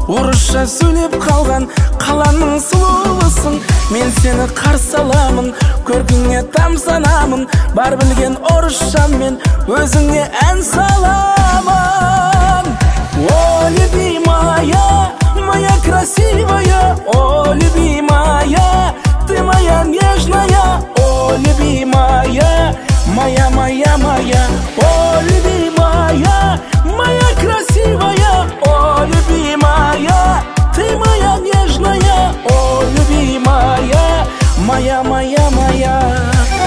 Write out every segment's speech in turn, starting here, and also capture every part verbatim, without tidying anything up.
орысша сөйлеп қалған қаланың сұлулысың. Мен сені қарсы аламын, көркіңе тамсанамын, бар білген орысшаммен өзіңе ән саламын. О, любимая, моя красивая, о, любимая, ты моя нежная, о, любимая, моя, моя, моя, о, любимая, моя красивая, о, любимая, ты моя нежная, о, любимая, моя, моя, моя.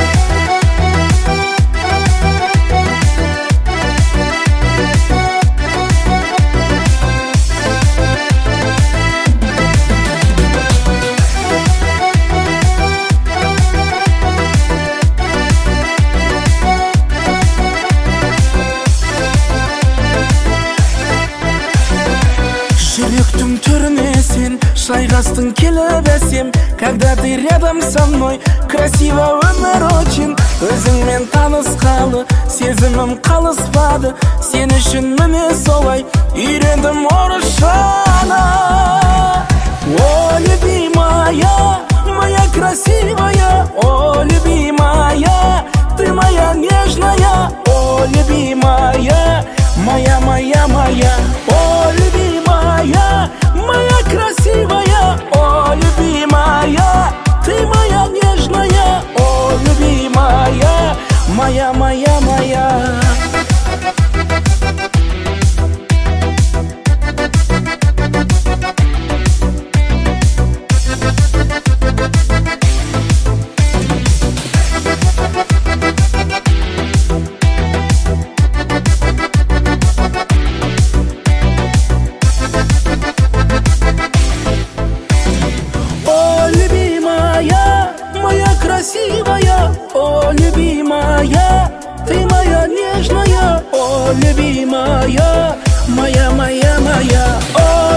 Жүректің түріне сен шайқастың келіп әсем, когда ты рядом со мной, красиво өмір очень. Өзіңмен танысқалы сезімім қалыспады, сен үшін міне солай үйрендім орысшаны. О, любимая, моя красивая, о, любимая, ты моя нежная, о, любимая, моя, моя, моя, о, любимая, моя красивая, о, любимая, ты моя нежная, о, любимая, моя, моя, моя. Красивая, о, любимая, ты моя нежная, о, любимая, моя, моя, моя, о.